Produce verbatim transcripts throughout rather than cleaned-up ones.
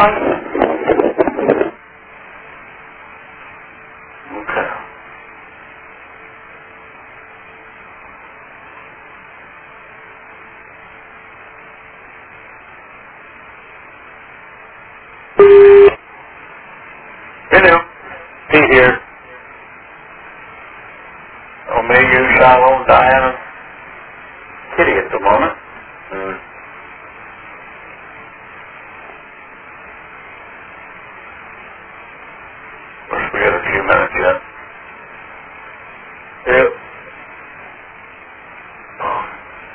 on. Okay. Hello. Pete here. Omega, Shiloh, Diana, Kitty at the moment. Mm. Wish we had a few minutes yet. Yep. Oh.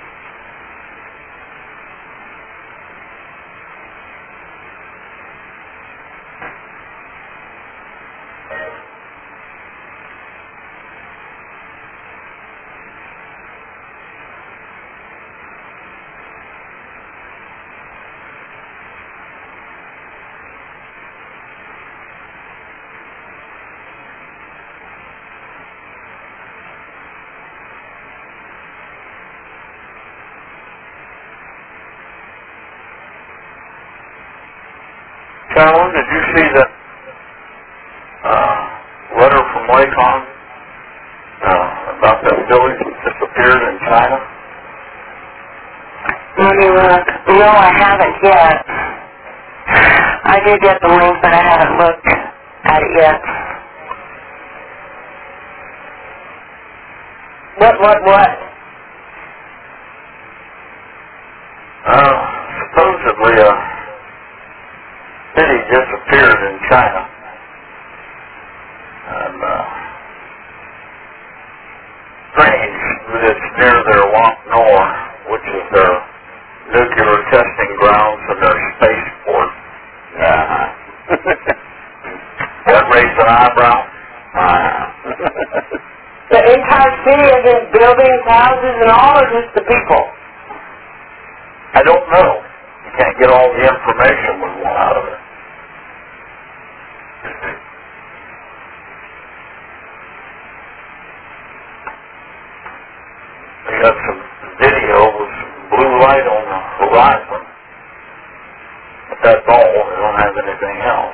Carolyn, did you see the uh, letter from Lakon uh, about that village that disappeared in China? Let me look. No, I haven't yet. I did get the link, but I haven't looked at it yet. What, what, what? Uh, supposedly a city disappeared in China. And, uh, strange that it's near their Wamp Nor, which is their nuclear testing grounds and their spaceport. Uh-huh. That raised an eyebrow? Uh-huh. The entire city is in buildings, houses, and all, or just the people? I don't know. You can't get all the information we want out of it. They got some video with some blue light on the horizon. But that's all. They don't have anything else.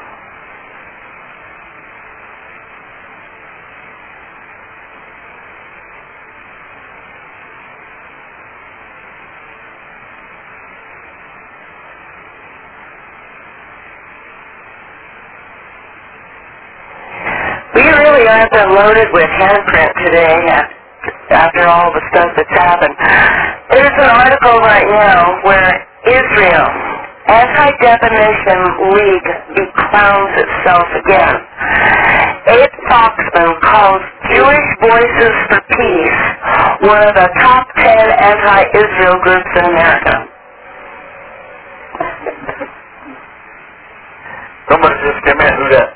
We really aren't been loaded with handprint today after all the stuff that's happened. There's an article right now where Israel, Anti-Defamation League, beclowns itself again. Abe Foxman calls Jewish Voices for Peace one of the top ten anti-Israel groups in America. Somebody just came in. Who that?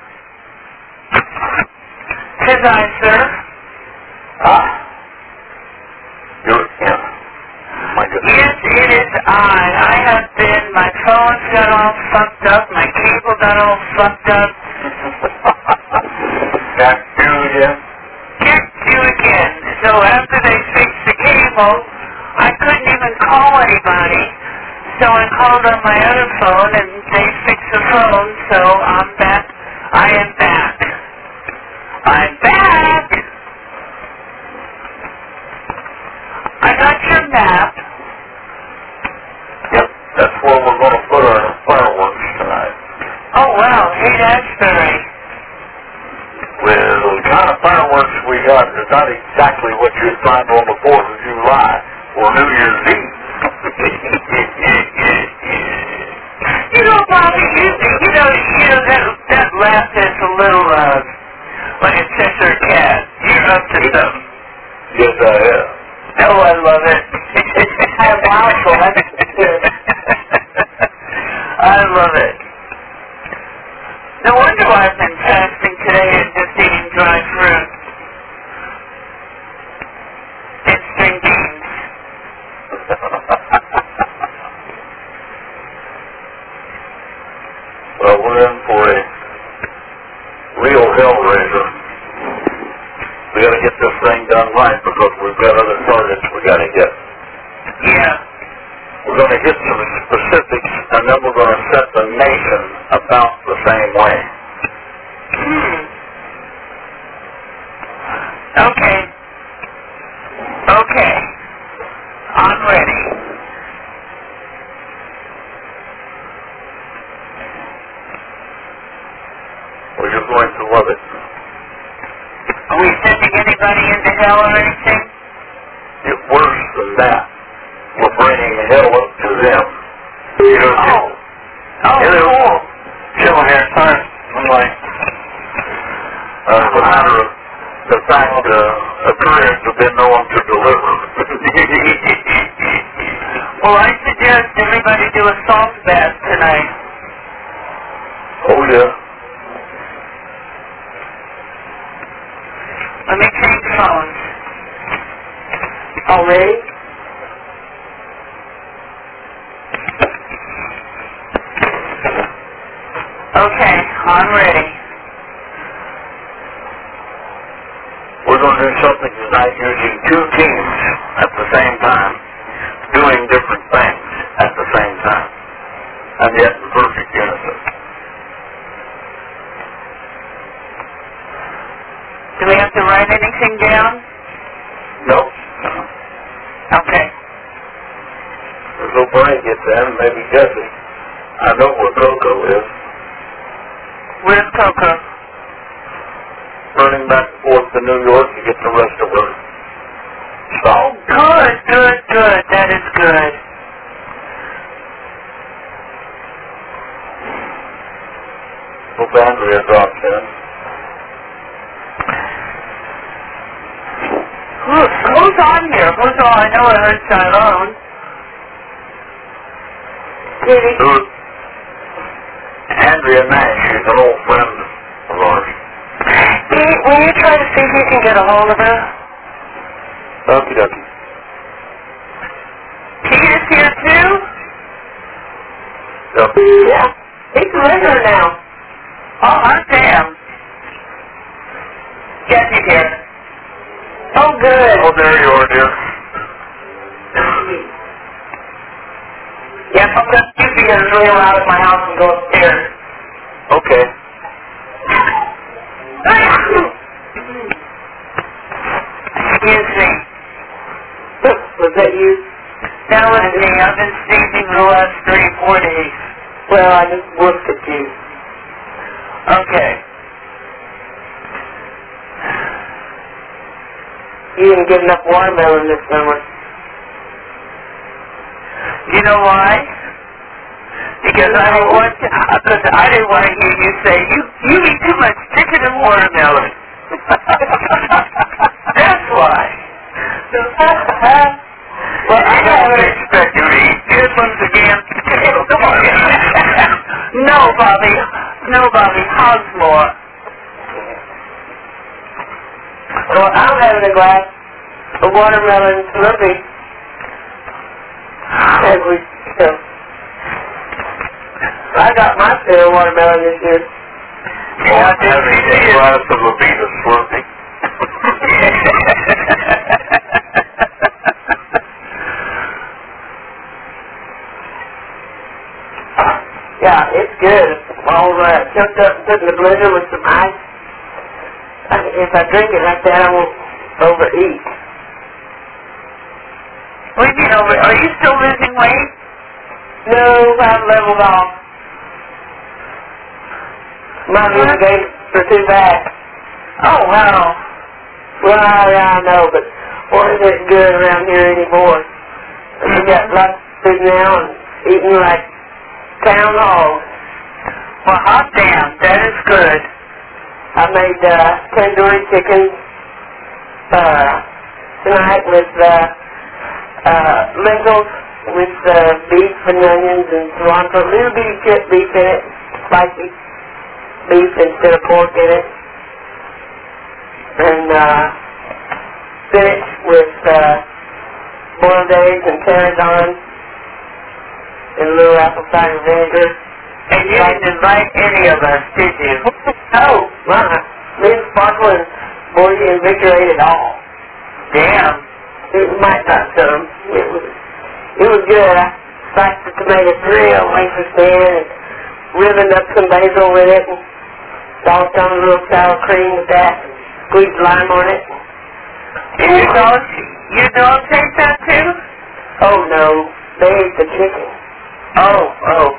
Tis I, sir. Ah. You're, yeah. My goodness. Yes, it is I. I have been, my phone's got all fucked up, my cable got all fucked up. Back to you again? Can't do again. So after they fixed the cable, I couldn't even call anybody. So I called on my other phone and they fixed the phone, so I'm back. I am back. I'm back. I got your map. Yep, that's where we're going to put our fireworks tonight. Oh, wow. Hey, Ashbury. Well, the kind of fireworks we got is not exactly what you'd find on the fourth of July or New Year's Eve. You know, Bobby, you, you know, you know that, that laugh is a little, uh, like a Cheshire cat. You're up to something. Yes, I am. Oh, I love it. I'm powerful. That's good. I love it. No wonder why I've been fasting today and just eating dry fruit. And string beans. Well, we're in for a real hellraiser. We got to get this thing done right because we've got other targets we got to get. Yeah. We're going to hit some specifics, and then we're going to set the nation about same way. Hmm. Okay. Okay. I'm ready. Well, you're going to love it. Are we sending anybody into hell or anything? It's worse than that. We're bringing hell up to them. You know, Oh. Oh, you know, cool. Chill here, son. I'm like, uh, the matter of the fact uh, the couriers have been known to deliver. Well, I suggest everybody do a salt bath tonight. Oh, yeah. Let me change phones. Already? Okay, I'm ready. We're going to do something tonight using two teams at the same time, doing different things at the same time, and yet in perfect unison. Do we have to write anything down? Nope. Okay. There's no brain gets in, maybe Jesse. I know where Coco is. Where's Coco? Running back and forth to New York to get the rest of her Oh, stuff. good, good, good. That is good. Hope Andrea drops in. Who, who's on here? Who's on? I know I heard Tyrone. Kitty? Who? Andrea Nash. She's an old friend of ours. Pete, will you try to see if you can get a hold of her? Okie dokie. Pete is here too? Yep. Yeah. He's a regular now. Oh, hot damn. Jesse's here. Oh, good. Oh, there you are, dear. Yes, I'm going to see her really loud at my house and go upstairs. Okay. Excuse me. Was that you? That was me. I've been sneezing for the last three, four days. Well, I just looked at you. Okay. You didn't get enough watermelon this summer. You know why? Because I didn't want to, because I didn't want to hear you say, you, you eat too much chicken and watermelon. That's why. Well, I don't haven't. expect you to eat good ones again. No, Bobby. No, Bobby. Hogs more. Well, I'm having a glass of watermelon slurpee. As we, you know, I got my fill of watermelon this year. Yeah, I did Having see a it. glass of Avita Slurpee. Yeah, it's good. All uh, chunked up and put in the blender with some ice. I, if I drink it like that, I won't overeat. What do you mean over? Are you still losing weight? No, I've leveled off. Mom even gave for two back. Oh, wow. Well, yeah, I know, but boy, is it good around here anymore. We got lots of food now and eating like town hogs. Well, hot damn. That is good. I made uh, tandoori chicken uh, tonight with uh, uh, lentils with uh, beef and onions and cilantro. Little bitty chip beef in it, spicy beef instead of pork in it. And uh, spinach with uh, boiled eggs and tarragon and a little apple cider vinegar. And you didn't invite any of us, did you? Oh, my. Me and Sparkle and Boyd and Victor ate it all. Damn. It might not some. It was, it was good. I sliced the tomato three on wafer thin and ribboned up some basil with it and sauced on a little sour cream with that, squeezed lime on it. Did your dog, your dog taste that too? Oh no, they ate the chicken. Oh, oh.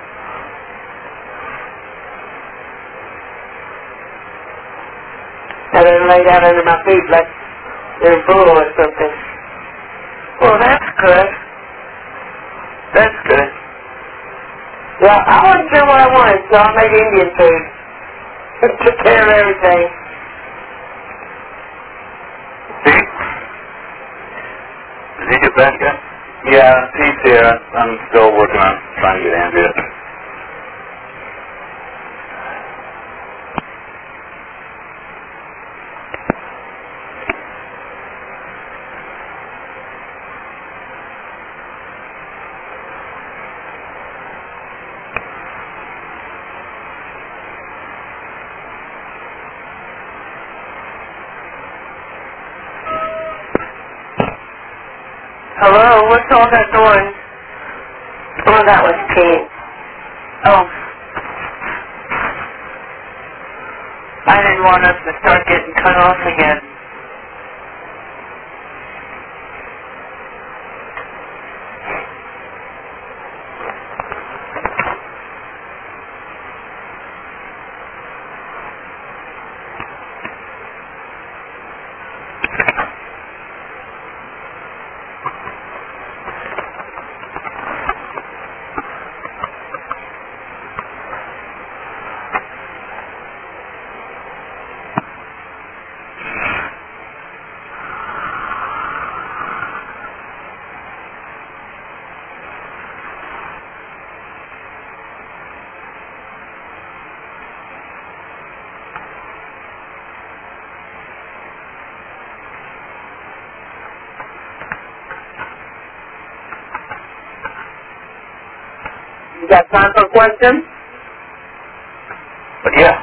And then laid out under my feet like they're bull or something. Well, that's good. That's good. Well, I wasn't sure what I wanted, so I made Indian food. Took care of everything. Pete? Did he get back yet? Yeah, Pete's here. I'm still working on trying to get Andrea. Hello, what's all that noise? Oh, that was Pete. Oh. I didn't want us to start getting cut off again. You got time for questions? But yeah.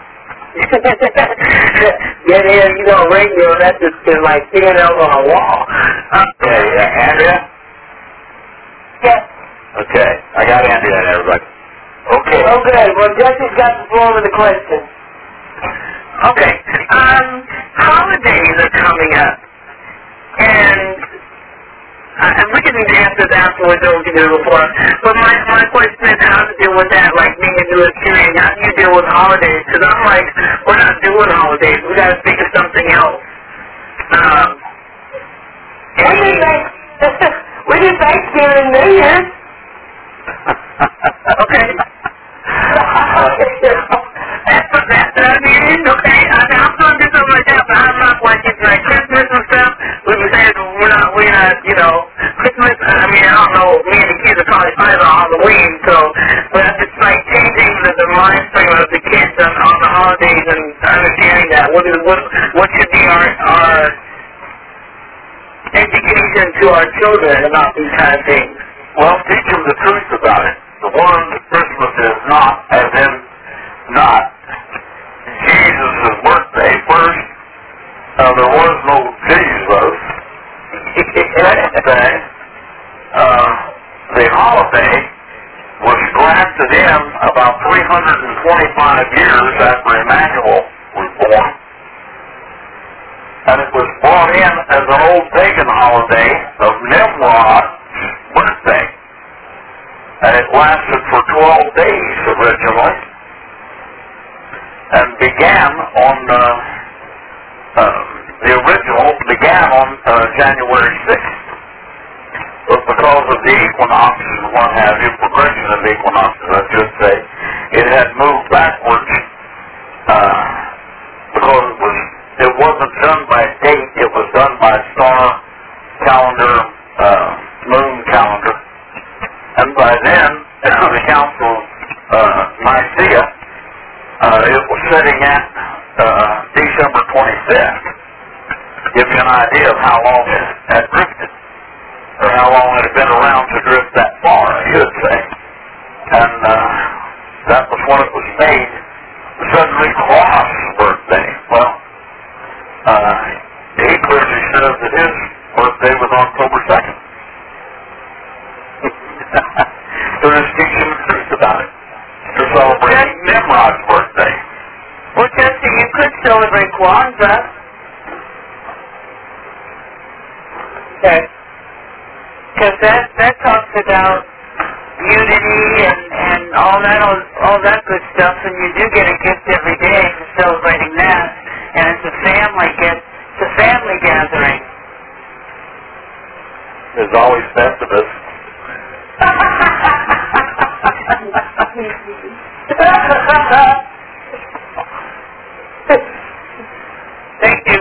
Yeah, yeah, you know, radio, that's just like seeing out on a wall. Okay, yeah, Andrea? Yes. Okay, I got Andrea and everybody. Okay. Oh, good. Well, Jesse's got the floor with the question. Okay. Um, holidays are coming up. And, uh, and we can answer that afterwards or we can do it before. But my, my question is how to deal with that, like being a new experience. How do you deal with holidays? Because I'm like, we're not doing holidays. We got to think of something else. Um, We do thanks, we do Thanksgiving and New Year's. okay. That's what that's what I mean, okay? I mean, I'm going to do something like that, but I'm not like it's like Christmas and stuff. We were saying we're not, we're not, you know, Christmas, I mean, I don't know, me and the kids are probably fine on Halloween, so, but it's like changing the, the mind frame of the kids on, on the holidays and understanding that. What is, what, what should be our, our education to our children about these kind of things? Well, teach them the truth about it. The one that Christmas is not, as in, not Jesus' birthday first. Uh, there was no Jesus. Okay. Uh, the holiday was grafted in about three hundred twenty-five years after Emmanuel was born. And it was brought in as an old pagan holiday of Nimrod's birthday. And it lasted for twelve days originally. And began on, uh, uh, the original began on uh, January sixth. But because of the equinoxes and what have you, progression of equinoxes, I should say, it had moved backwards, uh, because it was, it wasn't done by date, it was done by star calendar, uh, moon calendar. And by then, the Council of uh, Nicaea, uh, it was sitting at uh, December twenty-fifth. Give you an idea of how long it had drifted, or how long it had been around to drift that far, I should say. And uh, that was when it was made, suddenly cross birthday. Well, uh, he clearly says that his birthday was October second. So just teach them the truth about it. Just about unity and, and all that all that good stuff, and you do get a gift every day for celebrating that. And it's a family get it's a family gathering. There's always Festivus. Thank you.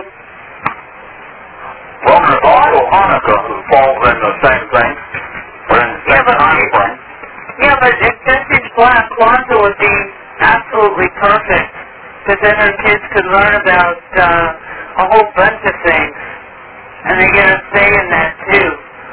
Well, there's also Hanukkah, who falls in the same thing. We're in the same Yeah, but- time frame. Yeah, but if Vintage Black, Kwanzaa would be absolutely perfect, because then our kids could learn about uh, a whole bunch of things, and they get a say in that too.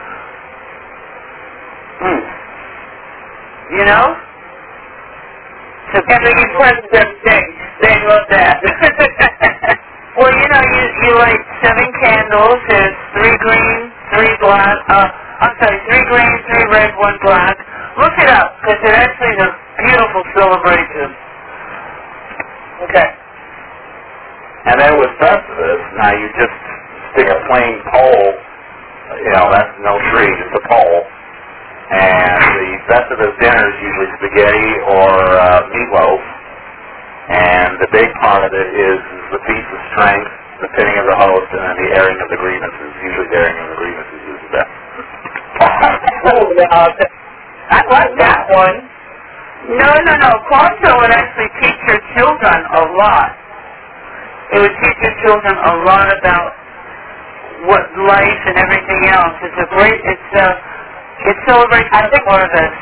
Hmm. You know? So can we get presents every day? They love that. Well, you know, you, you light seven candles. There's three green, three black. Uh, I'm sorry, three green, three red, one black. Look it up, because it actually is a beautiful celebration. Okay. And then with Festivus, now you just stick a plain pole, you know, that's no tree, just a pole. And the Festivus dinner is usually spaghetti or uh, meatloaf. And the big part of it is, is the feast of strength, the pinning of the host, and then the airing of the grievances. Usually the airing of the grievances is the best. Oh, uh, I like that one. No, no, no. Kwanzaa would actually teach your children a lot. It would teach your children a lot about what life and everything else. It's a great, it's a, it celebrates the harvest.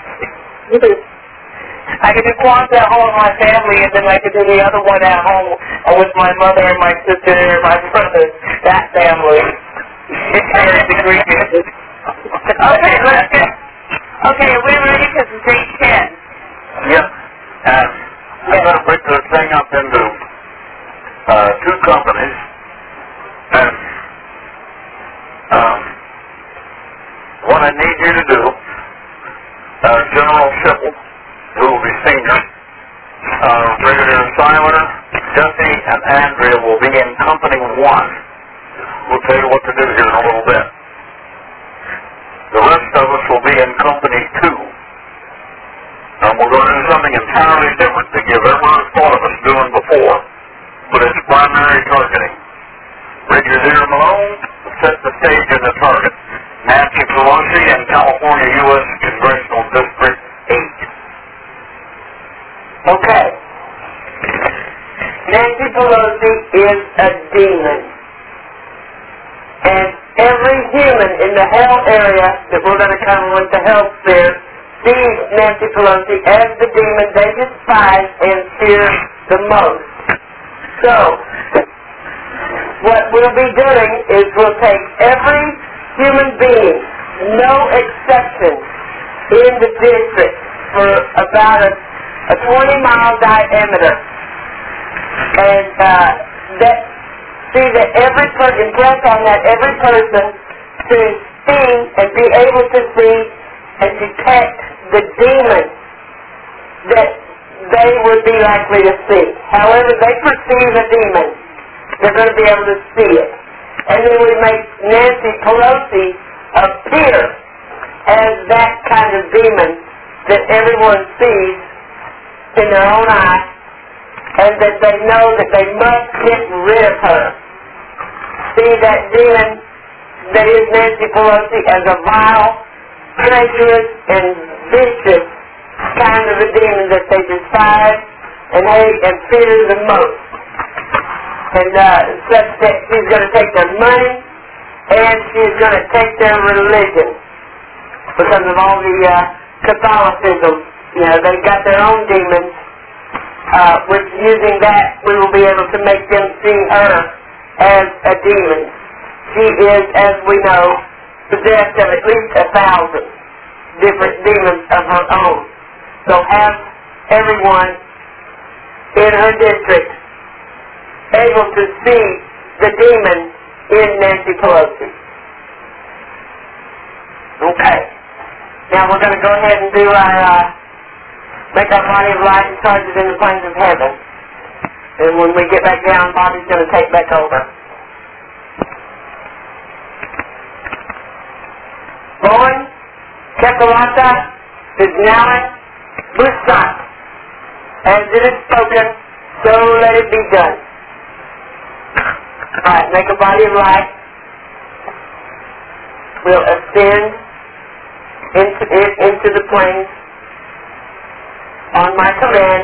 I could do Kwanzaa at home with my family, and then I could do the other one at home with my mother and my sister and my brother. That family. It's very agreement. Okay, let's get. Okay, are we ready? Because it's eight ten. Yep. And I'm going to break this thing up into uh, two companies. And um, what I need you to do, uh, General Schipple, who will be senior, uh, Brigadier Seiler, Jesse, and Andrea will be in Company one. We'll tell you what to do here in a little bit. The rest of us will be in Company two. And we're going to do something entirely different to give everyone thought of us doing before, but it's primary targeting. Brigadier Malone set the stage as a target. Nancy Pelosi in California, U S Congressional District eight. Okay. Nancy Pelosi is a demon. And every human in the hell area that we're going to come with the hell sphere sees Nancy Pelosi as the demon they despise and fear the most. So, what we'll be doing is we'll take every human being, no exception, in the district for about a, a twenty mile diameter. And uh, that see that every person, impress on that every person to see and be able to see and detect the demon that they would be likely to see. However they perceive a demon, they're going to be able to see it. And then we make Nancy Pelosi appear as that kind of demon that everyone sees in their own eye, and that they know that they must get rid of her. See that demon that is Nancy Pelosi as a vile, treacherous, and vicious kind of a demon that they despise and hate and fear the most. And uh, such that she's going to take their money and she's going to take their religion because of all the uh, Catholicism. You know, they've got their own demons, uh, which using that we will be able to make them see her as a demon. She is, as we know, possessed of at least a thousand different demons of her own. So have everyone in her district able to see the demon in Nancy Pelosi. Okay. Now we're going to go ahead and do our, uh, make our body of light and charge it in the plains of heaven. And when we get back down, Bobby's going to take back over. Going Kekalata Vijnana Busat. As it is spoken, so let it be done. Alright, make a body of light. We'll ascend into, in, into the plains on my command.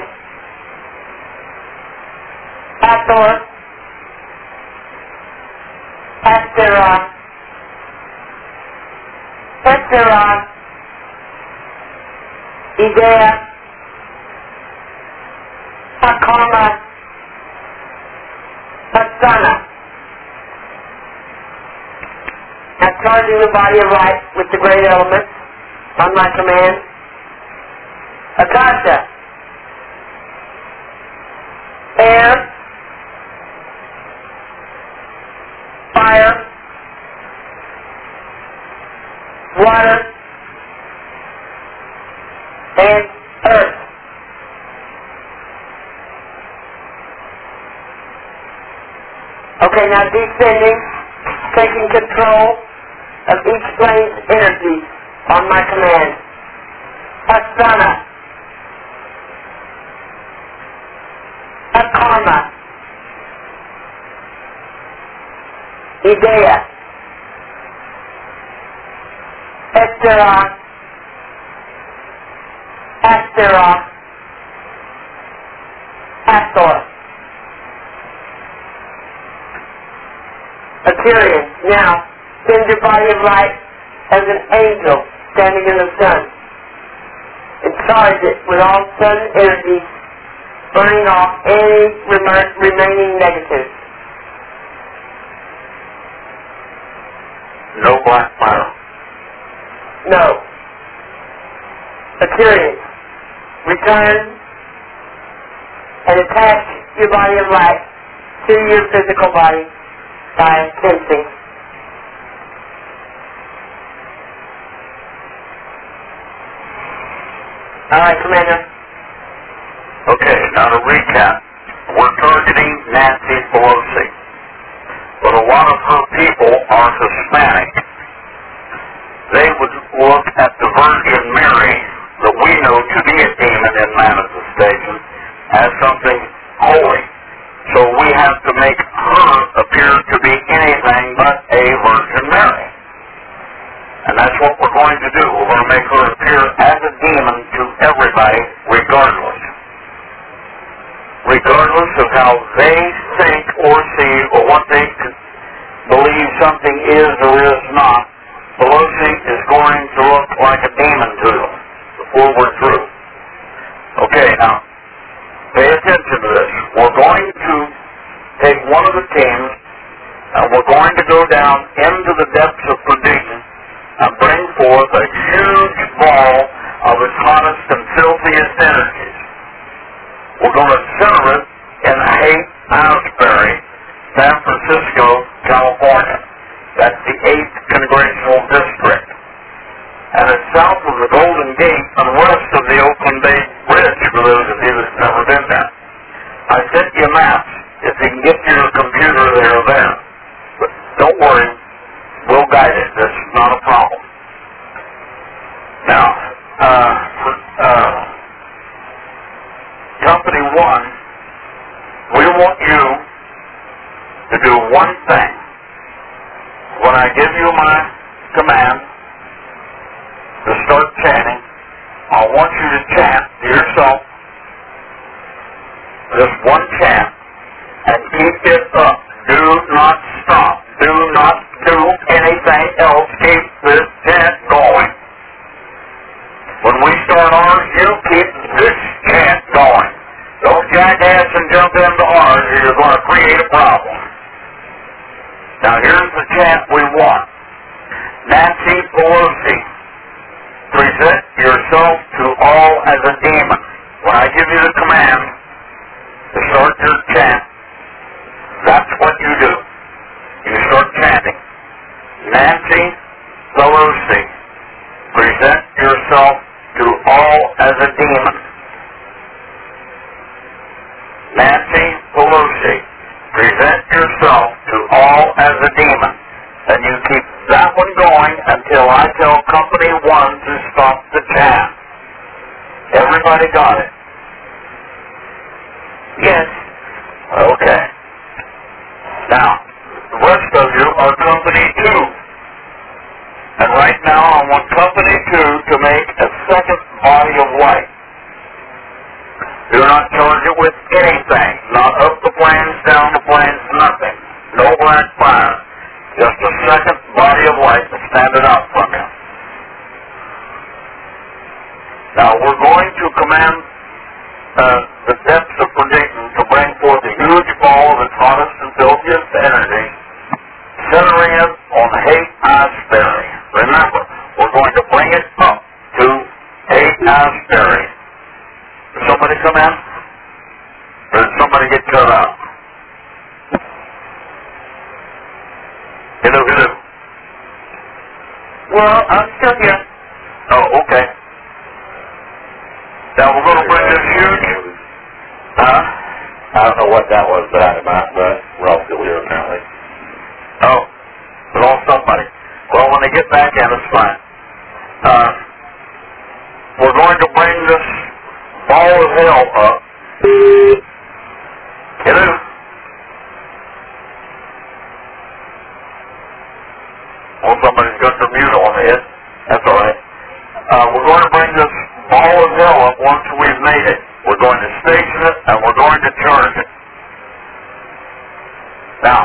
Hathor, Hathera, Hathera, Idea, Hakama, Hasana. Now charging the body of light with the great elements on my command. Akasha, air, fire, water, and earth. Okay, now descending, taking control of each plane's energy on my command. Asana, Akarma, Idea, Estera, Astera, Astor. Assyrian, now send your body of light as an angel standing in the sun and charge it with all sun energy, burning off any rem- remaining negatives. No black fire. No. Assyrian, return and attach your body of light to your physical body by tensing. All right, Commander. Okay, now to recap, we're targeting Nancy Pelosi, but a lot of her people are Hispanic. They would look at the Virgin Mary, that we know to be a demon in manifestation, as something holy. So we have to make her appear to be anything but a Virgin Mary. And that's what we're going to do. We're going to make her appear as a demon to everybody, regardless. Regardless of how they think or see or what they believe something is or is not, Pelosi is going to look like a demon to them before we're through. Okay, now, pay attention to this. We're going to take one of the teams and we're going to go down into the depths of perdition and bring forth a huge ball of its hottest and filthiest energies. We're going to center it in Haight-Asbury, San Francisco, California. That's the eighth Congressional District. And it's south of the Golden Gate and west of the Oakland Bay Bridge, for those of you that's never been there. I sent you maps. If you can get to your computer, they're there. But don't worry, we'll guide it. That's not a problem. Now, uh, uh, Company One, we want you to do one thing. When I give you my command to start chanting, I want you to chant to yourself this one chant and keep it up. Do not stop. Do not do anything else. Keep this chant going. When we start ours, you keep this chant going. Don't jackass and jump into ours or you're going to create a problem. Now here's the chant we want. Nancy Pelosi, present yourself to all as a demon. When I give you the command to start your chant, that's what you do. You start chanting. Nancy Pelosi, present yourself to all as a demon. Nancy Pelosi, present yourself to all as a demon. And you keep that one going until I tell Company One to Everybody got it? Yes. Okay. Now, the rest of you are company two. And right now I want company two to make a second body of light. Do not charge it with anything. Not up the planes, down the planes, nothing. No black fire. Just a second body of light that's standing out from you. Now we're going to command uh, the depths of predicting to bring forth a huge ball of its hottest and filthiest energy, centering it on Haight-Ashbury. Remember, we're going to bring it up to Haight-Ashbury. Did somebody come in? Or did somebody get cut out? Hello, hello. Well, I'm still here. Oh, okay. Now we're going to bring this huge... Huh? I don't know what that was, but, I, but we're all still here apparently. Oh, we lost somebody. Well, when they get back in, it's fine. Uh, we're going to bring this ball of hell up. Hello? Well, somebody's got their mute on the head. That's all right. Uh, we're going to bring this ball of hell up once we've made it. We're going to station it, and we're going to charge it. Now,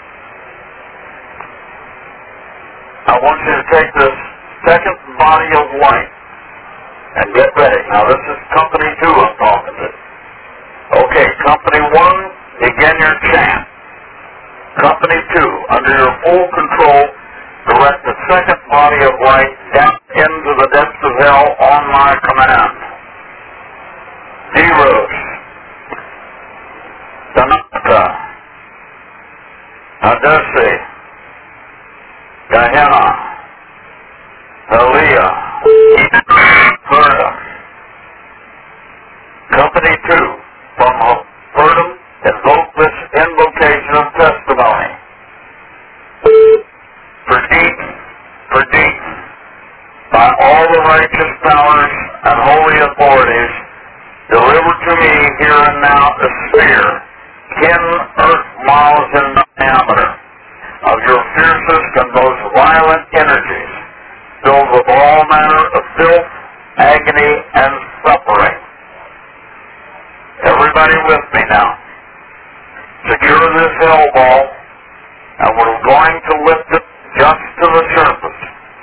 I want you to take this second body of light and get ready. Now, this is company two I'm talking to. Okay, company one, begin your chant. Company two, under your full control, direct the second body of light down into the depths of hell on my command. Zeros, Tanaka, Hadesi, Gehenna, Aliyah, Purdom. Company two, from Purdom, invoke this invocation of testimony. For Deaton, for Deaton, by all the righteous powers and holy authorities, deliver to me here and now a sphere, ten earth miles in diameter, of your fiercest and most violent energies, filled with all manner of filth, agony, and suffering. Everybody with me now. Secure this hell ball, and we're going to lift it just to the surface.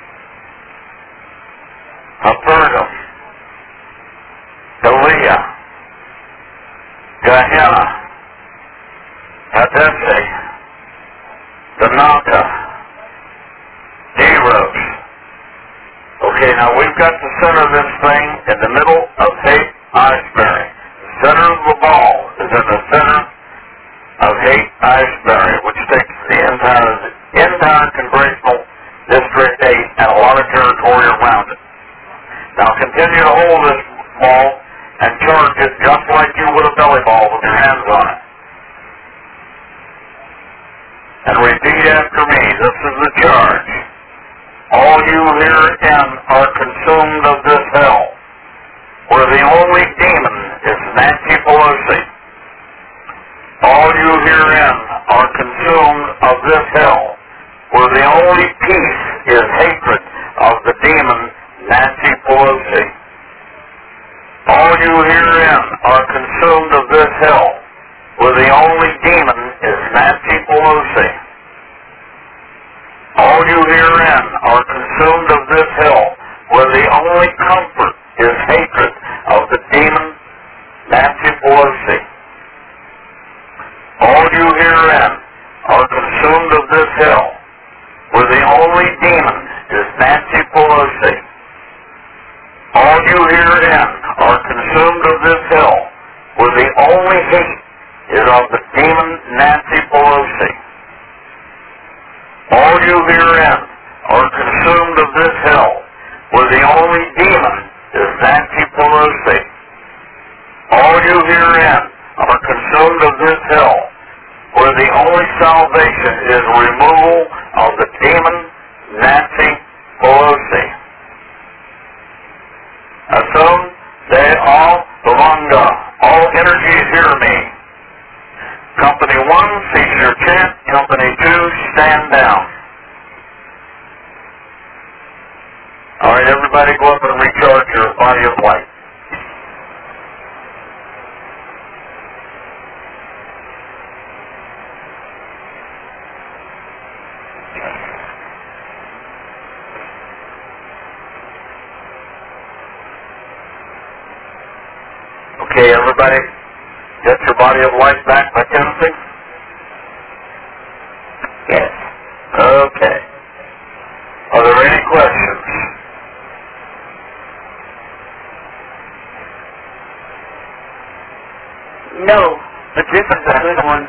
Alberta, Aliyah, Gehenna, Hadesi, Tanaka, Zeros. Okay, now we've got to center this thing in the middle of Haight-Ashbury. The center of the ball is in the center of Haight-Ashbury, which takes the entire, entire congressional District eight and a lot of territory around it. Now continue to hold this ball and charge it just like you would a belly ball with your hands on it. And repeat after me. This is the charge. All you herein are consumed of this hell, where the only demon is Nancy Pelosi. All you herein are consumed of this hell, where the only peace is hatred of the demon Nancy Pelosi. All you herein are consumed of this hell, where the only demon is Nancy Pelosi. All you herein are consumed of this hell, where the only comfort is hatred of the demon Nancy Pelosi. All you herein are consumed of this hell, where the only demon is Nancy Pelosi. All you herein are consumed of this hell, where the only hate is of the demon Nancy Pelosi. All you herein are consumed of this hell, where the only demon is Nancy Pelosi. All you herein are consumed of this hell, where the only salvation is removal of the demon Nancy Pelosi. Assume they seventy-two, stand down. All right, everybody go up and recharge your body of light. Okay, everybody, get your body of light back by counting? Yes. Okay. Are there any questions? No, but this is a good one.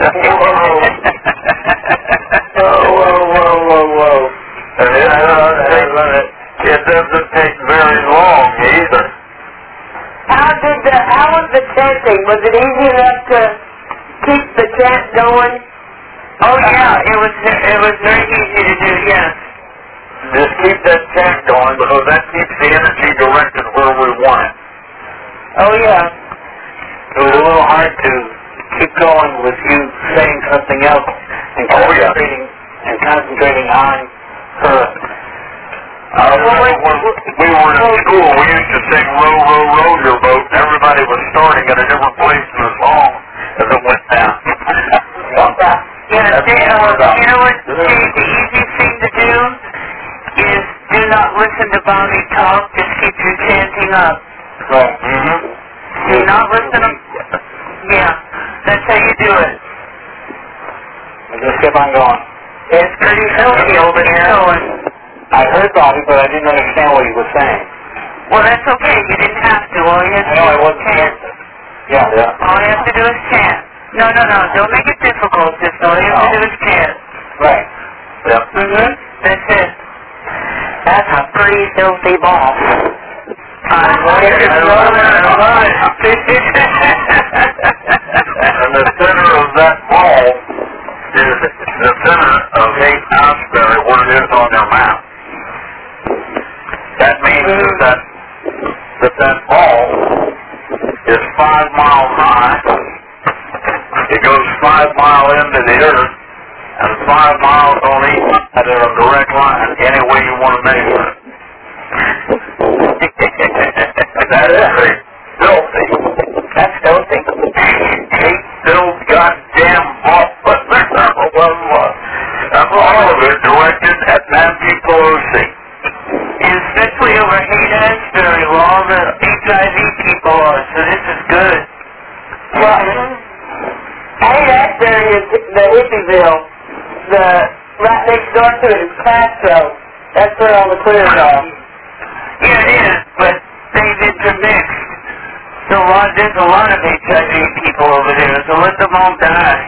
Whoa, whoa, whoa, whoa, whoa. And it, uh, it doesn't take very long either. How did the, how was the chanting? Was it easy enough to keep the chant going? Oh yeah, it was it was very easy to do. Yes. Just keep that chant going because that keeps the energy directed where we want it. Oh yeah. It was a little hard to keep going with you saying something else and Oh, yeah. concentrating and concentrating on her. I remember when we were in school, we used to sing row, row, row your boat, and everybody was starting at a different place in the song as it went down. Yeah, they, uh, you know what, the, the easy thing to do is do not listen to Bobby talk, just keep your chanting up. Right. Mm-hmm. Do not listen to, yeah, that's how you do it. And just keep on going. It's pretty healthy over here. I heard Bobby, but I didn't understand what he was saying. Well, that's okay, you didn't have to, all you have to I know, do I is wasn't chant. Yeah, yeah. All you have to do is chant. No, no, no, don't make it difficult, just all you have to do is chant. Right. Yep. Mm-hmm. That's it. That's a pretty filthy ball. I'm going to roll it right. And the center of that ball is the center of Haight Asbury, where it is on their map. That means that that, that ball is five miles high. It goes five miles into the earth and five miles on each side in a direct line, any way you want to measure it. That is a filthy. That's filthy. Hate filled goddamn ball, but there never was one. That's all of it directed at Nancy Pelosi. And especially over Haight Asbury, where all the H I V people are, so this is good. Well, Haight Asbury is the Hippieville. The right next door to it is Castro. That's where all the clears are. Yeah, it is, but they've intermixed. So a lot, there's a lot of H I V people over there, so let them all die.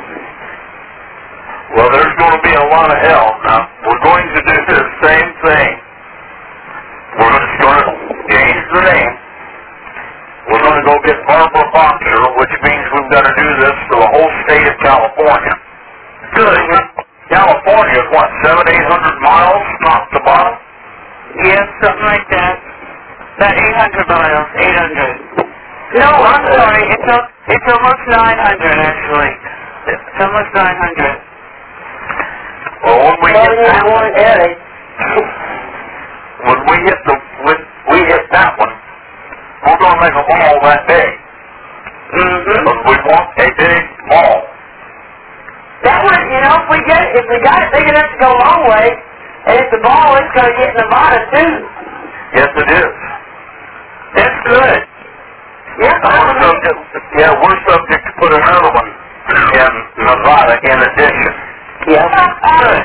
Well, there's going to be a lot of hell. Now, we're going to do the same thing. We're going to start, change the name. We're going to go get Barbara Boxer, which means we've got to do this for the whole state of California. Good. California is what, seven, eight hundred miles, top to bottom? Yes, something like that. About eight hundred miles, eight hundred. No, Oh, I'm sorry, it's, a, it's almost nine hundred, actually. It's almost nine hundred. Well, when we Well, hit you that one, want Eddie. when we hit the, when we hit that one, we're going to make a ball that big. Mm-hmm. But we want a big ball. That one, you know, if we get if we got it big enough to go a long way, and if the ball is going to get in Nevada too. Yes, it is. That's good. Yeah, And we're subject, yeah, we're subject to put another one in Nevada in addition. Yes. Good.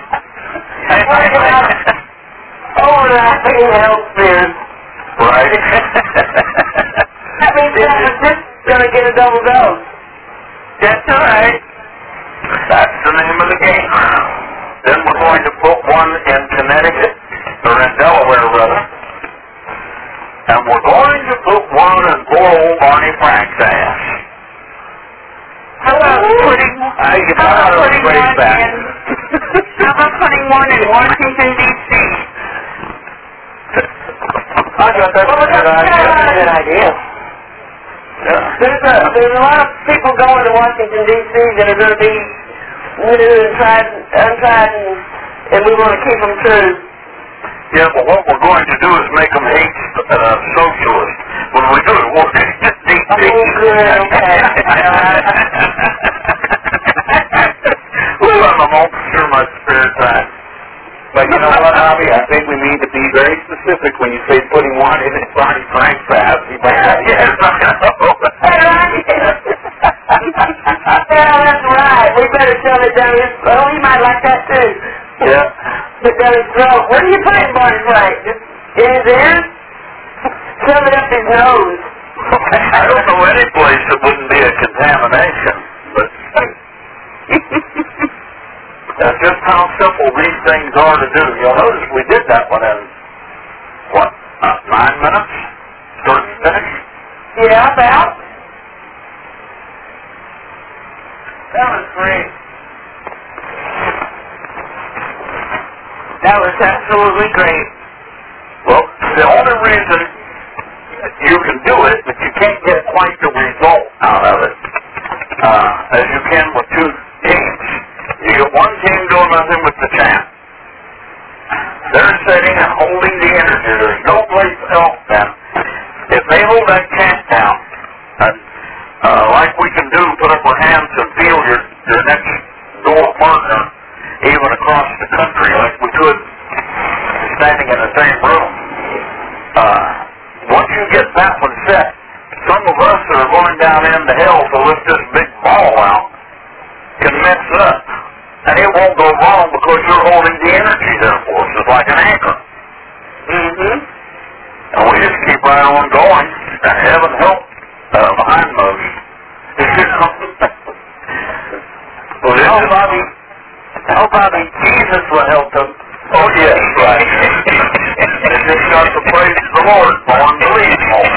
Oh, nothing else then. Right? That means that was just going to get a double dose. That's all right. That's the name of the game. Then we're going to put one in Connecticut, or in Delaware rather. And we're going to put one in poor old Barney Frank's ass. How about putting, I get how out about of putting the one back. in, how about putting one in Washington, D C? I got that Well, good that's idea. a good idea. Yeah. There's a, there's a lot of people going to Washington, D C that are going to be new and tried, untried, and, and we want to keep them true. Yeah, but what we're going to do is make them hate uh, socialists. When we do it, we'll just deep Oh, good, okay. We'll let them all sure my spare time. But you know what, Bobby? I think we need to be very specific when you say putting one in his Barney Frank fab. Yes, I know. Yeah, that's right. We better shove it down his... Oh, he might like that, too. Yeah. But down his throat. Where do you put him, Barney Frank? Just in his ears? Shove it up his nose. I don't know any place that wouldn't be a contamination, but that's just how simple these things are to do. You'll notice we did that one in, what, uh, nine minutes? Start and finish? Yeah, about. That was great. That was absolutely great. Well, the only reason you can do it, but you can't get quite the result out of it, uh, as you can with two teams. You get one team doing nothing with the chant. They're setting and holding the energy. There's no place else then. If they hold that chant down, and, uh, like we can do, put up our hands and feel your, your next door partner, even across the country like we could, standing in the same room. Uh, once you get that one set, some of us that are going down into hell to lift this big ball out can mix up. And it won't go wrong because you're holding the energy there for us. It's like an anchor. Mm-hmm. And we just keep right on going. And heaven help uh, behind most. Well, Oh, Bobby. Oh, Bobby, Jesus will help them. Oh, yes, right. They just got to praise the Lord for unbelief more.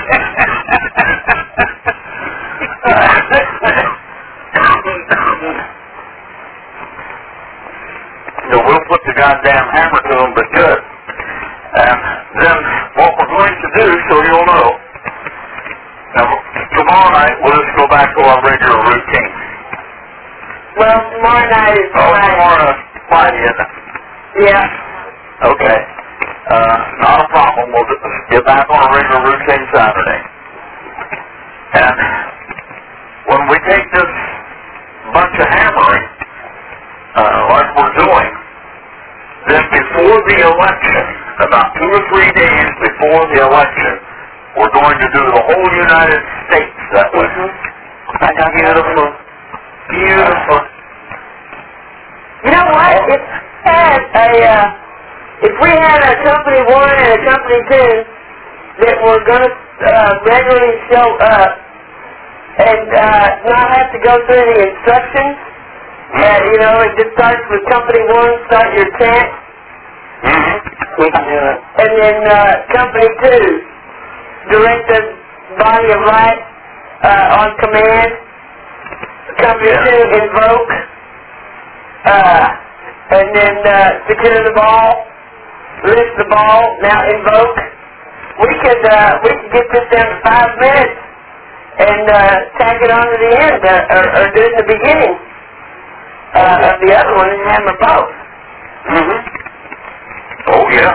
So we'll put the goddamn hammer to them, but good. And then what we're going to do, so you'll know, now, tomorrow night we'll just go back to our regular routine. Well, tomorrow night is Oh, Friday. tomorrow night's Friday, isn't it? Yeah. Okay. Uh, not a problem. We'll just get back on a regular routine Saturday. And when we take this bunch of hammering, uh, like we're doing, then before the election, about two or three days before the election, we're going to do the whole United States that way. I got beautiful. Beautiful. You know what? If we had a, uh, if we had a company one and a company two that were going to uh, regularly show up and uh, not have to go through the instructions, and you know, it just starts with company one, start your chant, Mm-hmm. we can do it. And then uh, company two, direct the body of light uh, on command. Company Yeah. two, invoke. Uh, and then uh, secure the ball, lift the ball, now invoke. We could uh, we could get this down to five minutes and uh, tack it on to the end, uh, or, or do it in the beginning uh, of the other one and hammer both. Mm-hmm. Oh, yeah.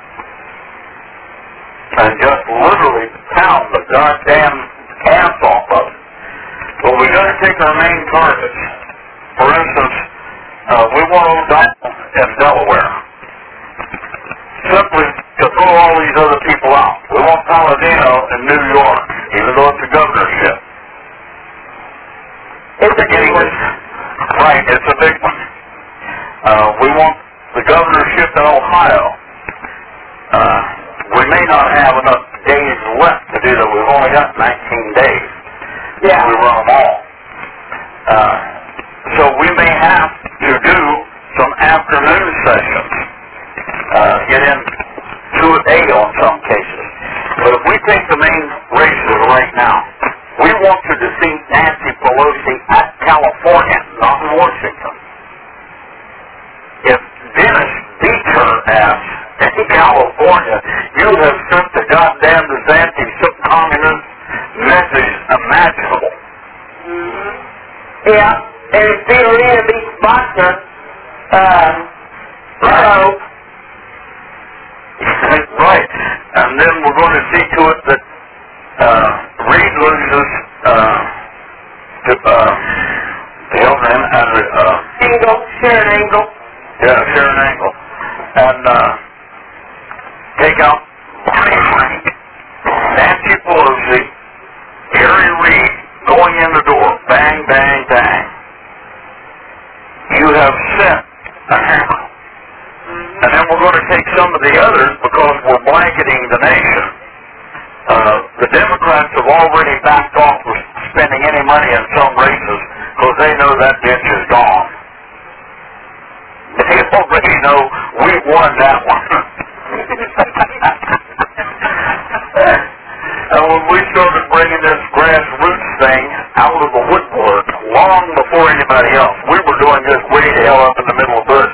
And just literally pound the goddamn cast off of it. But we got to take our main targets. For instance, uh, we want O'Donnell in Delaware. Simply to throw all these other people out. We want Palladino in New York, even though it's a governorship. It's a big one. Right, it's a big one. Uh, we want the governorship in Ohio. Uh, we may not have enough days left to do that. We've only got nineteen days. Yeah. We run them all. Uh, so we may have to do some afternoon sessions. Uh, get in two a day on some cases. But if we take the main races right now, we want to defeat Nancy Pelosi at California, not Washington. If Dennis beats her ass in California, you have sent the goddamn DeSantis communist message imaginable. Mm-hmm. Yeah, and if Theorina beats huh? Uh, hello. Right. And then we're going to see to it that uh, Reed loses uh, to, uh, the help him and uh, Angle, Sharon Angle. yeah, Sharon Angle, and uh, take out Barney Frank, Nancy Pelosi, Harry Reid going in the door, bang, bang, bang. You have sent a hammer. And then we're going to take some of the others because we're blanketing the nation. Uh, the Democrats have already backed off with spending any money in some races because they know that bitch is gone. They already know we won that one. And when we started bringing this grassroots thing out of the woodwork long before anybody else, we were doing this way the hell up in the middle of Bush.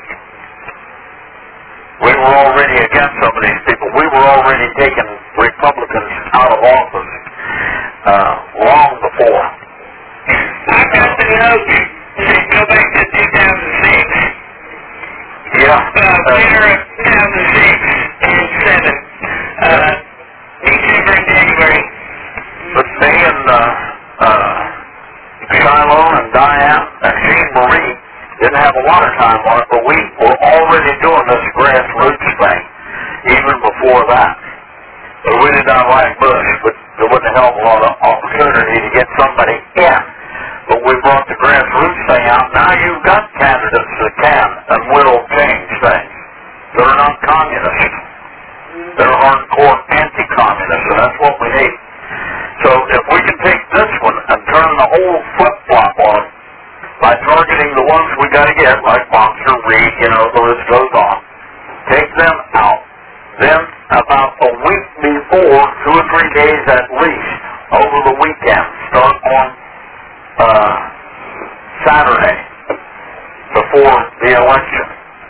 We were already against some of these people. We were already taking Republicans out of office uh, long before. I got the note. Go back to two thousand six. Yeah. Uh, winter of two thousand six and seven. Uh, December and January. But me and uh, uh, Shiloh and Diane and Jean Marie didn't have a lot of time on it, but we were already doing this grassroots thing even before that. But we did not like Bush, but there wasn't a hell of a lot of opportunity to get somebody in. But we brought the grassroots thing out. Now you've got candidates that can and will change things. They're not communists. They're hardcore anti-communists, and that's what we need. So if we can take this one and turn the whole flip-flop on it, by targeting the ones we got to get, like Boxer, Reed, you know, the list goes on. Take them out. Then, about a week before, two or three days at least, over the weekend, start on uh, Saturday, before the election.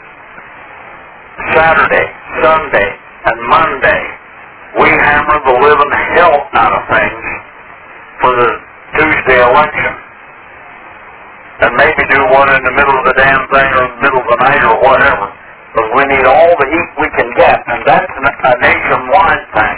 Saturday, Sunday, and Monday, we hammer the living hell out of things for the Tuesday election. And maybe do one in the middle of the damn thing or in the middle of the night or whatever. But we need all the heat we can get, and that's a nationwide thing.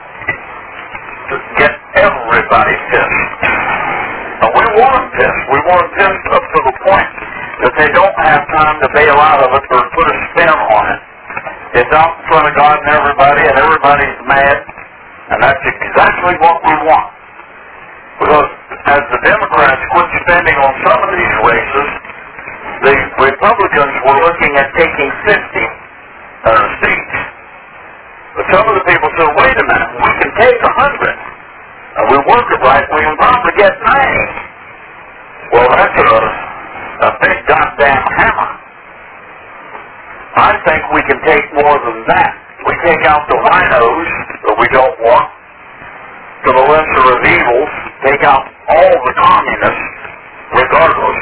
To get everybody pissed. And we want them pissed. We want them pissed up to the point that they don't have time to bail out of it or put a spin on it. It's out in front of God and everybody, and everybody's mad. And that's exactly what we want. Because as the Democrats quit spending on some of these races, the Republicans were looking at taking fifty uh, seats. But some of the people said, wait a minute, we can take one hundred. And we work it right, we can probably get ninety. Well, that's a, a big goddamn hammer. I think we can take more than that. We take out the rhinos that we don't want, to the lesser of evils, take out all the communists, regardless,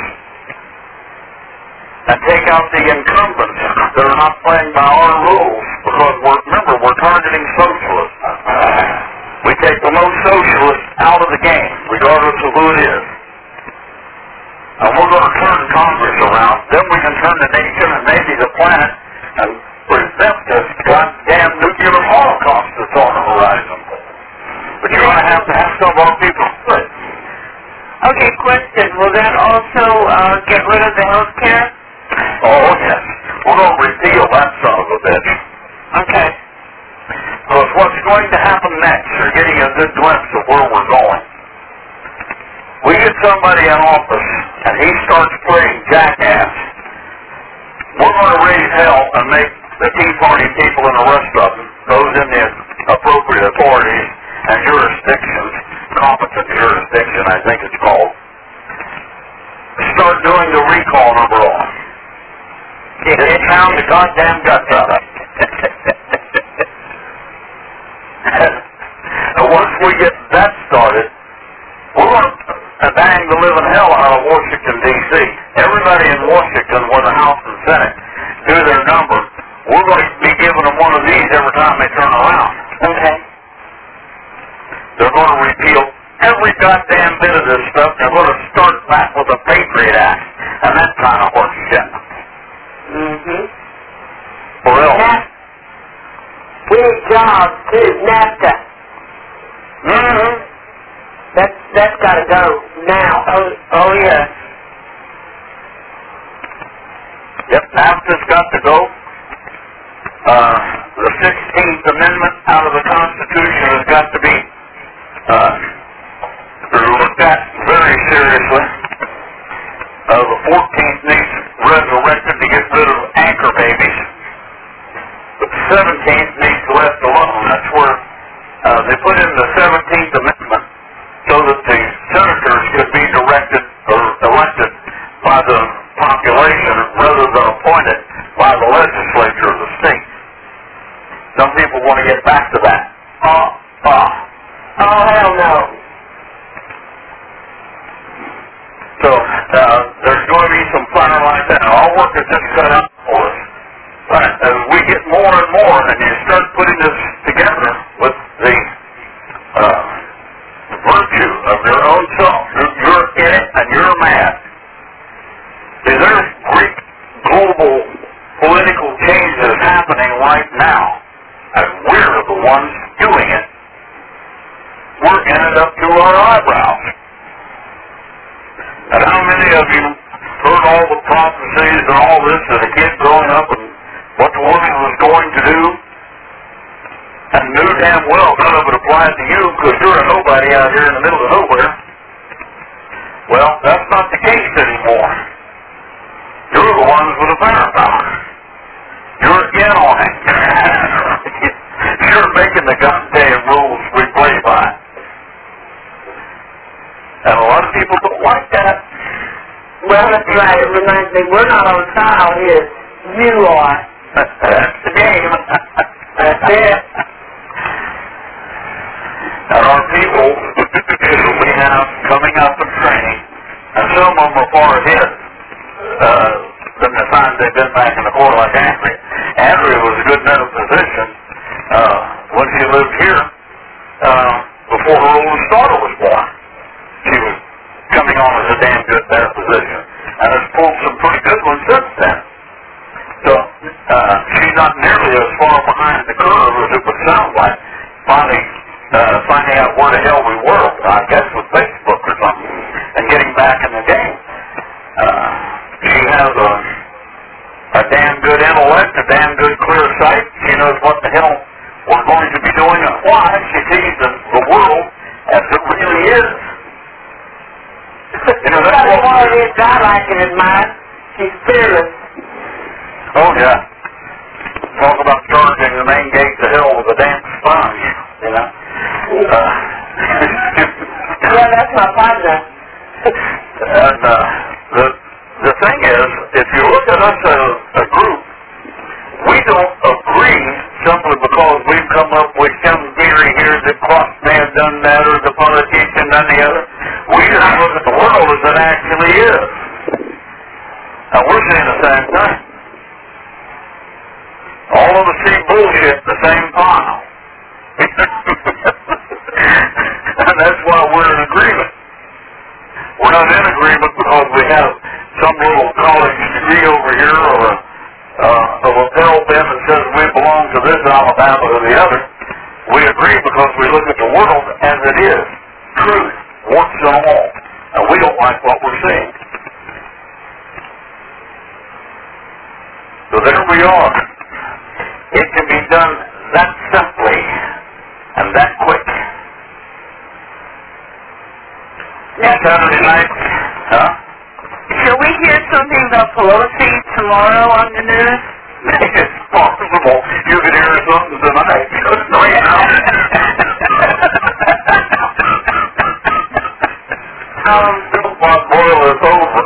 and take out the incumbents that are not playing by our rules, because we're, remember, we're targeting socialists. We take the most socialists out of the game, regardless of who it is. And we're going to turn Congress around, then we can turn the nation and maybe the planet and prevent this goddamn nuclear holocaust that's on the horizon. But you're going to have to have some of our people split. Okay, question. Will that also uh, get rid of the health care? Oh, yes. We're going to repeal that son of a bitch. Okay. Because what's going to happen next, you're getting a good glimpse of where we're going. We get somebody in office, and he starts playing jackass. We're going to raise hell and make the Tea Party people and the rest of them, those in the appropriate authorities and jurisdictions, competent jurisdiction, I think it's called, start doing the recall number on. It found the goddamn guts out of it. And once we get that started, we're going to bang the living hell out of Washington, D C Everybody in Washington, where the House and Senate do their number, we're going to be giving them one of these every time they turn around. Okay. They're going to repeal every goddamn bit of this stuff. They're going to start back with the Patriot Act and that kind of horse shit. NAFTA. Mm-hmm. That's, that's got to go now. Oh, oh yes. Yep, NAFTA's got to go. Uh, the sixteenth Amendment out of the Constitution has got to be uh, looked at very seriously. Uh, the fourteenth needs resurrected to get rid of anchor babies. The seventeenth needs left alone. That's where uh, they put in the seventeenth Amendment so that the senators could be directed or elected by the population rather than appointed by the legislature of the state. Some people want to get back to that. Oh, oh. Oh, hell no. So, uh, there's going to be some fun like that. Our work is just cut out for us. But as we get more and more, and you start putting this together with the uh, virtue of your own self, you're in it and you're mad. See, there's great global political changes happening right now, and we're the ones doing it. We're in it up to our eyebrows. And how many of you heard all the prophecies and all this as a kid growing up and what the woman was going to do? And knew damn well none of it applied to you because you're a nobody out here in the middle of nowhere. Well, that's not the case anymore. You're the ones with the firepower. You're in on it. You're making the goddamn rules we play by. And a lot of people don't like that. Well, that's right. It reminds me, we're not on trial here. You are. That's the game. That's it. And our people we have coming up in training, and some of them are far ahead uh, than the time they've been back in the Corps like Andrea. Andrea was a good mental physician uh, when she lived here uh, before her oldest daughter was born. She was coming on as a damn good mental physician, and has pulled some pretty good ones since then. So uh, she's not nearly as far behind the curve as it would sound like. Finally, uh, finding out where the hell we were, I guess with Facebook or something, and getting back in the game. Uh, she has a, a damn good intellect, a damn good clear sight. She knows what the hell we're going to be doing and why. She sees the, the world as it really is. You know, that's what what it is I like and admire. She's fearless. Oh, yeah. Talk about charging the main gate to hell with a damn sponge, you know. Uh, Yeah, that's my partner. and uh, the the thing is, if you look at us as a group, we don't agree simply because we've come up with some theory here that Clark may have done that or the politician done the other. We just look at the world as it actually is. And we're saying the same thing. All of us see bullshit in the same pile. And that's why we're in agreement. We're not in agreement because we have some little college degree over here or a, uh, of a Pell pen that says we belong to this Alabama or the other. We agree because we look at the world as it is. Truth, warts and all. And we don't like what we're seeing. So there we are. It can be done that simply and that quick. Now, Saturday night, huh? shall we hear something about Pelosi tomorrow on the news? It's possible you could hear something tonight. Um, What boil is over.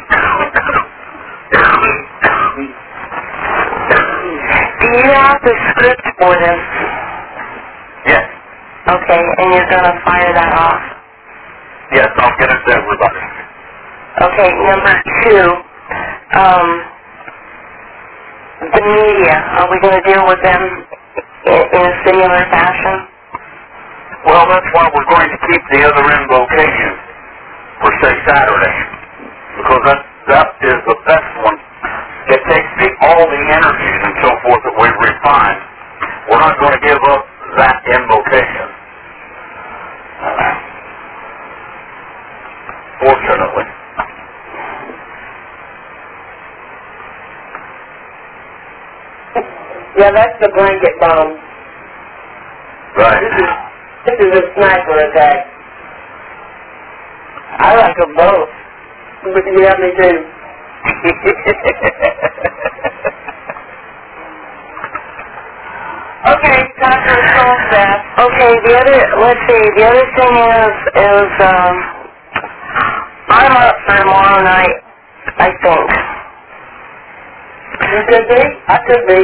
do you have the script for this? Yes. Okay, and you're going to fire that off. Yes, I'll get it to everybody. Okay, number two, um, the media, are we going to deal with them in, in a similar fashion? Well, that's why we're going to keep the other invocation for, say, Saturday. Because that, that is the best one. It takes the, all the energies and so forth that we've refined. We're not going to give up that invocation. Fortunately. Yeah, that's the blanket bomb. Right. This is, this is a sniper attack. I like them both. But yeah, me too. Okay, Doctor Solstaff. Okay, the other, let's see, the other thing is, is, um, I'm up for tomorrow night, I think. You could be? I could be.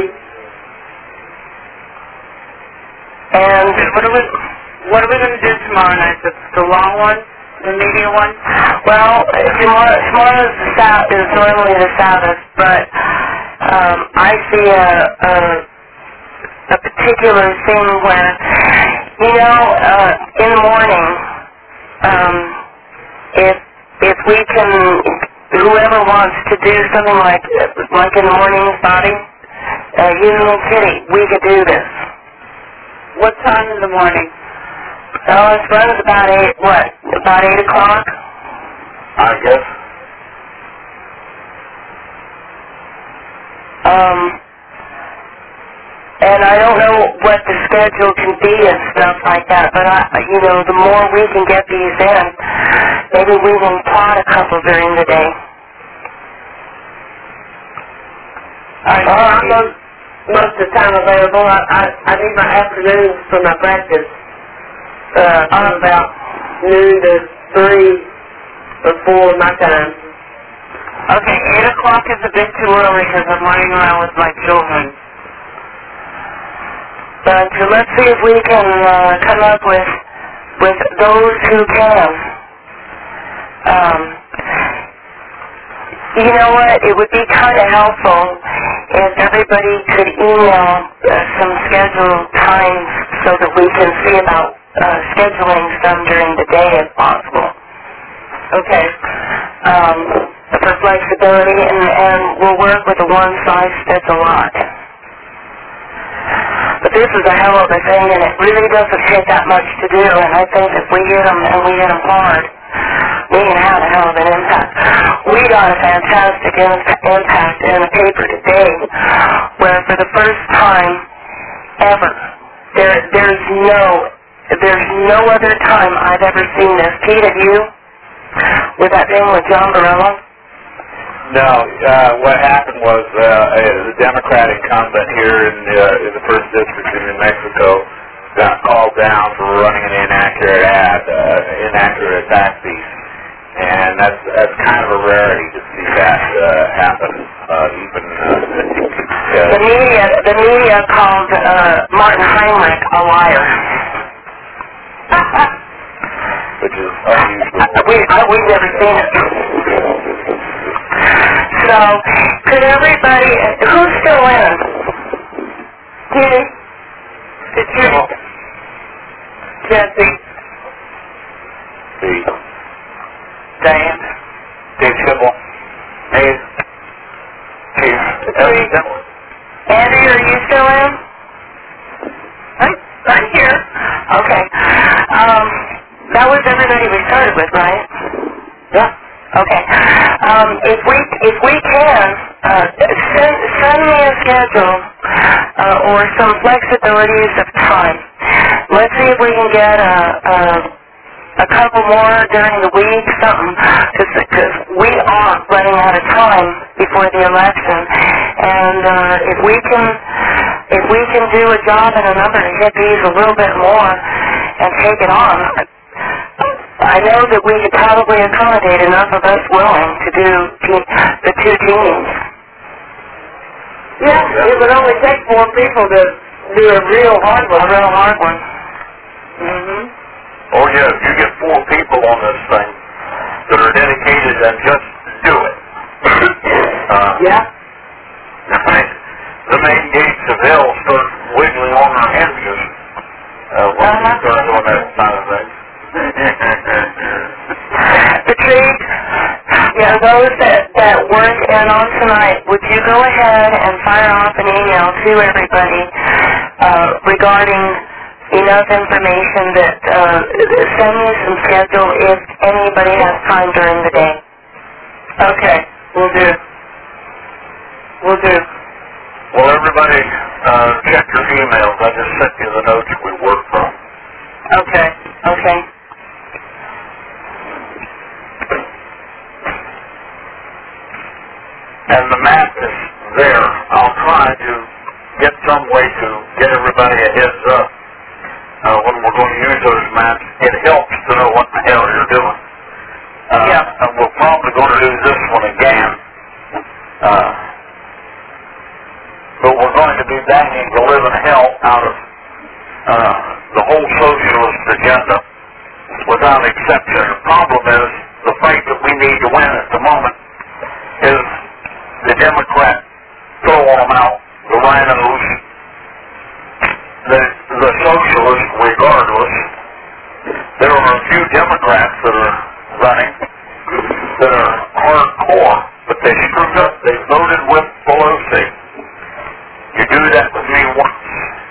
And What are we, what are we going to do tomorrow night? The, the long one? The medium one? well, tomorrow, tomorrow is the Sabbath, is normally the Sabbath, but um, I see a, a a particular thing where, you know, uh, in the morning, um, if if we can, whoever wants to do something like like in the morning, Bobby, uh, you and Kitty, we could do this. What time in the morning? Oh, it runs about eight, what, about eight o'clock? I guess. Um, and I don't know what the schedule can be and stuff like that, but I, you know, the more we can get these in, maybe we can plot a couple during the day. Well, I'm most, most of the time available. I, I, I need my afternoons for my practice. Uh, I'm about noon to three or four my time. Okay, eight o'clock is a bit too early because I'm running around with my children. But uh, let's see if we can uh, come up with with those who can. Um, you know what? It would be kind of helpful if everybody could email uh, some scheduled times so that we can see about uh, scheduling some during the day if possible. Okay. Um, for flexibility, and, and we'll work with a one size fits a lot. But this is a hell of a thing, and it really doesn't take that much to do, and I think if we hit them and we hit them hard, we can have a hell of an impact. We got a fantastic in- impact in the paper today, where for the first time ever, there, there's no, there's no other time I've ever seen this. Pete, have you? With that thing with John Barella? No, uh, what happened was uh, the Democrat incumbent here in, uh, in the first district in New Mexico got called down for running an inaccurate ad, uh, inaccurate fact piece, and that's that's kind of a rarity to see that uh, happen. Uh, even uh, uh, The media, the media called uh, Martin Heinrich a liar. which is unusual. we, uh, we've never seen it. So, could everybody, who's still in? Kitty? Did you? Jesse? See, Dan? Dave Schibble, Hayes, Chief, Evidently. Andy, are you still in? I'm, I'm here. Okay. Um, that was everybody we started with, right? Yeah. Okay. Um, if we if we can uh, send send me a schedule uh, or some flexibilities of time. Let's see if we can get a a, a couple more during the week, something, because we are running out of time before the election, and uh, if we can if we can do a job in a number of hippies a little bit more and take it on. I know that we could probably accommodate enough of us willing to do te- the two teams. Yeah, it would only take four people to do a real hard A one. real hard one. Mm-hmm. Oh yeah, if you get four people on this thing that are dedicated and just do it. uh, Yeah. Right? The main gates of hell start wiggling on our hinges uh, when Uh-huh. we start doing that kind of thing. Patrice, yeah, those that, that weren't in on tonight, would you go ahead and fire off an email to everybody uh, regarding enough information that uh, send me some schedule if anybody has time during the day. Okay, we'll do. We'll do. Well, everybody, uh, check your emails. I just sent you the notes we worked from. Okay, Okay. And the map is there. I'll try to get some way to get everybody a heads up uh, when we're going to use those maps. It helps to know what the hell you're doing. Uh, Yeah. And we're probably going to do this one again. Uh, but we're going to be banging the living hell out of uh, the whole socialist agenda without exception. The problem is the fight that we need to win at the moment is the Democrat throwing them out, the rhinos, the, the socialists regardless. There are a few Democrats that are running that are hardcore, but they screwed up. They voted with Pelosi. You do that with me once.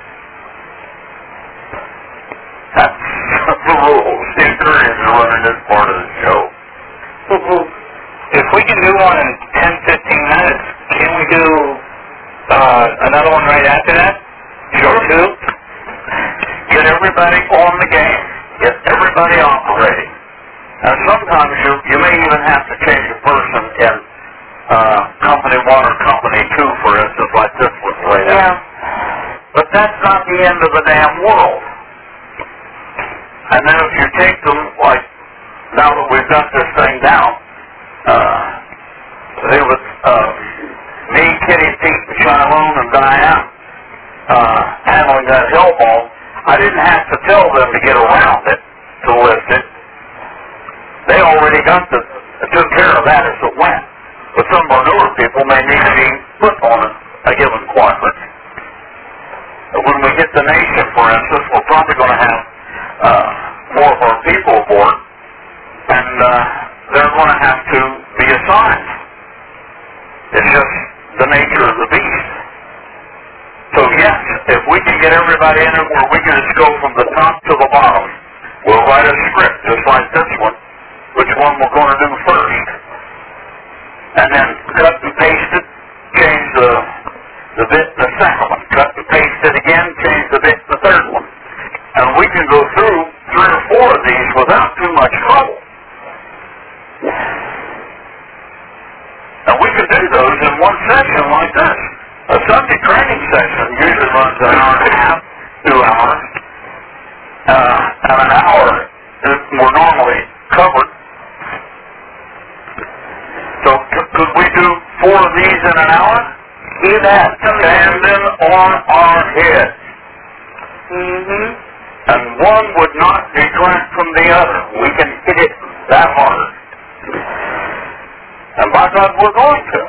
That's the rules. The Incurians are running this part of the show. If we can do one in ten, fifteen minutes, can we do uh, another one right after that? Sure. Two? Get everybody on the game. Get everybody operating. And sometimes you you may even have to change a person in uh, company one or company two, for instance, like this was laid out. Yeah. But that's not the end of the damn world. And then if you take them, like, now that we've got this thing down, uh, there was uh, me, Kitty, Pete, Shiloh, and Diane uh, handling that hell ball. I didn't have to tell them to get around it, to lift it. They already got the, took care of that as it went. But some of our newer people may need to be put on a, a given quadrant. When we get the nation, for instance, we're probably going to have uh, more of our people aboard, and uh, they're going to have to be assigned. It's just the nature of the beast. So yes, if we can get everybody in it where we can just go from the top to the bottom, we'll write a script just like this one, which one we're going to do first. And then cut and paste it, change the, the bit in the second one, cut and paste it again, change the bit in the third one. And we can go through three or four of these without too much trouble. And we can do those in one session like this. A Sunday training session usually runs an hour and a half, two hours, uh, and an hour is we're normally covered. So c- could we do four of these in an hour? You bet. Standing on our heads. Mm-hmm. And one would not detract from the other. We can hit it that hard. And by God, we're going to.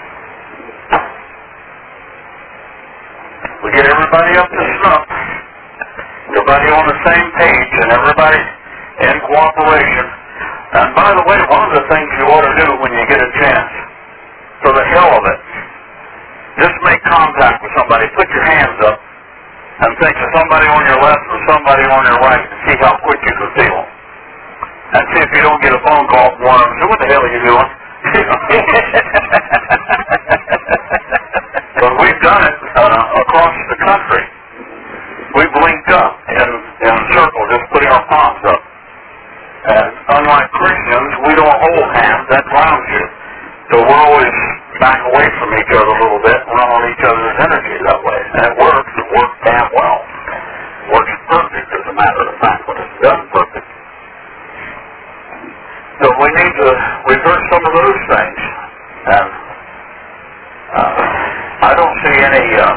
We get everybody up to snuff, everybody on the same page, and everybody in cooperation. And by the way, one of the things you ought to do when you get a chance, for the hell of it, just make contact with somebody. Put your hands up and think of somebody on your left or somebody on your right and see how quick you can feel them. And see if you don't get a phone call from one of them. So what the hell are you doing? But we've done it uh, across the country. We blinked up in, in a circle, just putting our palms up. And unlike Christians, we don't hold hands. That grounds you. So we're always back away from each other a little bit, run on each other's energy that way. And it works. It works damn well. It works perfect, as a matter of fact, when it's done perfect. So we need to reverse some of those things. And uh, I don't see any uh,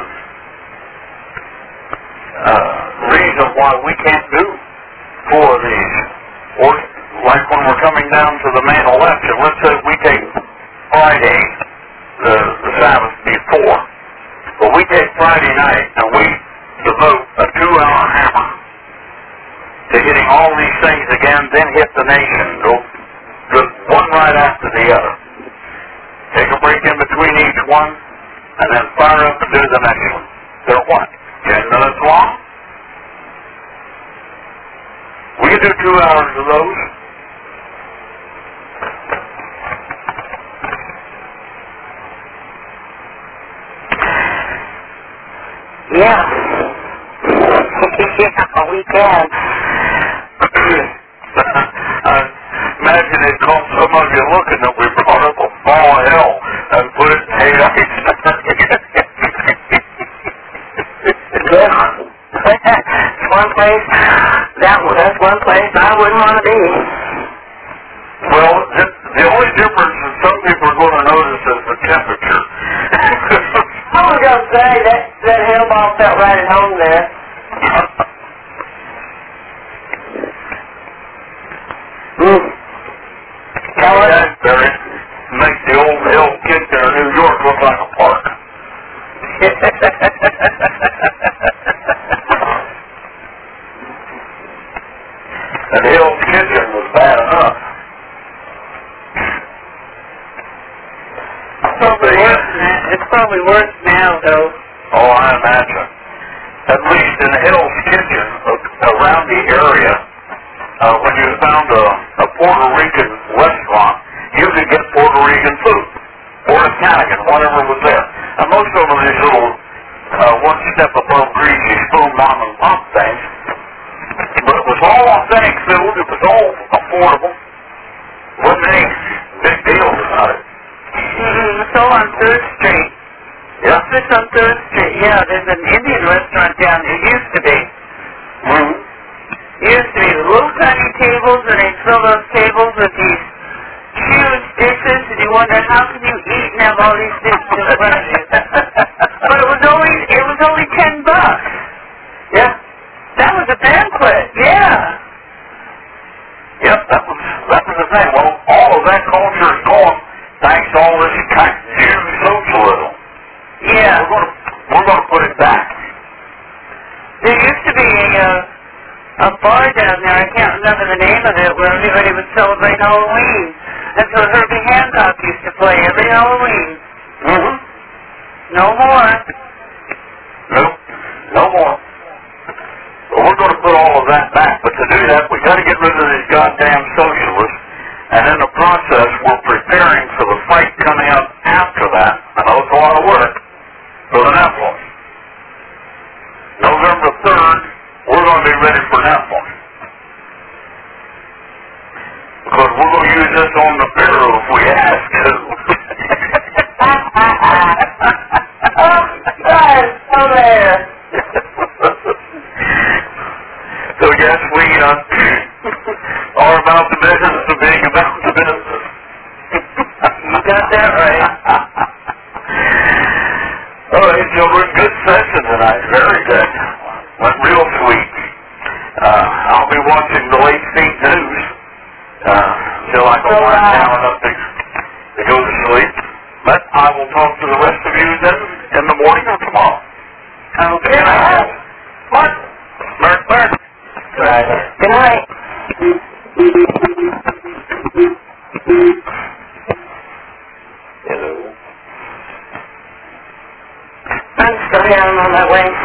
uh, reason why we can't do four of these. Or like when we're coming down to the main election, let's say we take Friday, the, the Sabbath before. But we take Friday night and we devote a two-hour hammer to hitting all these things again, then hit the nation. Go, go one right after the other. Take a break in between each one, and then fire up and do the next one. They're what? Ten minutes long? do two hours of those. Yeah. Yeah, we can. I imagine it caught some of you looking that we brought up a ball of hell and put it in eight ice. Yeah. It's one place, that, that's one place I wouldn't want to be. Well, the, the only difference that some people are going to notice is the temperature. I was going to say, that, that hell ball felt right at home there. Mm. Tell us. Barry, makes the old hill kid there in New York look like a park. And Hill's Kitchen was bad enough. It's probably worse now. It's probably worse now, though. Oh, I imagine. At least in Hill's Kitchen, uh, around the area, uh, when you found a, a Puerto Rican restaurant, you could get Puerto Rican food. Or Italian, whatever was there. And most of them are these little uh, one step above greasy spoon mom and pop things. But it was all authentic food. It was all affordable. Wasn't any big deals about it. Mm-hmm. It's all on third Street. Yeah. It's on third Street. Yeah, there's an Indian restaurant down there. It used to be. Mm-hmm. It used to be little tiny tables, and they fill those tables with these huge dishes, and you wonder how can you eat and have all these dishes in front of you. But it was only it was only ten bucks. Yeah. That was a banquet. Yeah. Yep, that was that was the thing. Well, all of that culture is gone thanks to all this kind of new socialism. Yeah. We're going to we're going to put it back. There used to be a uh, a bar down there. I can't remember the name of it, where everybody would celebrate Halloween. That's where Herbie Hancock used to play every Halloween. Mm-hmm. No more. Nope. No more. Well, we're going to put all of that back, but to do that, we got to get rid of these goddamn socialists. And in the process, we're preparing for the fight coming up after that. I know it's a lot of work for the Nephilim. November third, we're going to be ready for Nephilim. Because we're going to use this on the Pharaoh if we have to. Oh, God, oh, there. So yes, we uh, are about the business of being about the business. You got that right. All right, children, good session tonight. Very good. Went real sweet. Uh, I'll be watching the late feed news uh, until I can So, wind uh, down enough to, to go to sleep. But I will talk to the rest of you then in the morning or tomorrow. Okay. Good night. Mark. Mark, Mark. Good night. Good night. Hello. I'm still here. I'm on my way.